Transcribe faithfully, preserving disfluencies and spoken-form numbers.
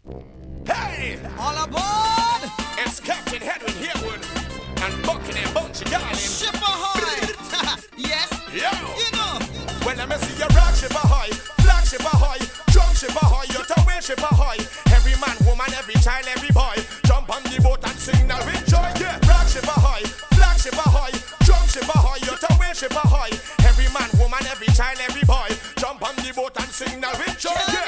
Hey! All aboard! It's Captain Edwin Harewood and Bucking and Bunchy darling. Ship ahoy! Yes? Yo! You know! When I see you rock ship ahoy, flag ship ahoy, drum ship ahoy, your tower ship ahoy. Every man, woman, every child, every boy, jump on the boat and sing now with joy. Yeah! Rock ship ahoy, flag ship ahoy, drum ship ahoy, your tower ship ahoy. Every man, woman, every child, every boy, jump on the boat and sing now with joy. Yeah!